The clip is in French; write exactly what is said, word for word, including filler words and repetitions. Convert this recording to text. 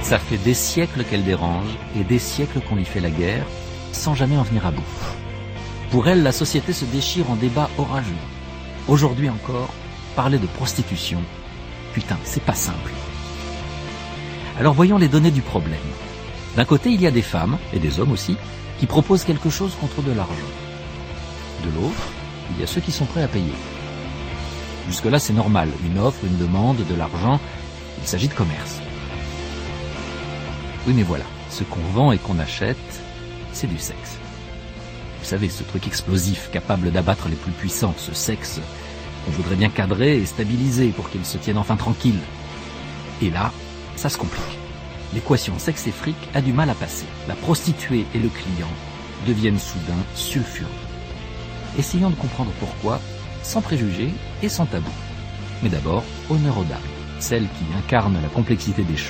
Ça fait des siècles qu'elle dérange et des siècles qu'on lui fait la guerre, sans jamais en venir à bout. Pour elle, la société se déchire en débats orageux. Aujourd'hui encore, parler de prostitution, putain, c'est pas simple. Alors voyons les données du problème. D'un côté, il y a des femmes, et des hommes aussi, qui proposent quelque chose contre de l'argent. De l'autre, il y a ceux qui sont prêts à payer. Jusque-là, c'est normal. Une offre, une demande, de l'argent, il s'agit de commerce. Oui, mais voilà, ce qu'on vend et qu'on achète, c'est du sexe. Vous savez, ce truc explosif, capable d'abattre les plus puissants, ce sexe qu'on voudrait bien cadrer et stabiliser pour qu'ils se tiennent enfin tranquilles. Et là, ça se complique. L'équation sexe et fric a du mal à passer. La prostituée et le client deviennent soudain sulfureux. Essayons de comprendre pourquoi, sans préjugés et sans tabou. Mais d'abord, honneur aux dames, celles qui incarnent la complexité des choses.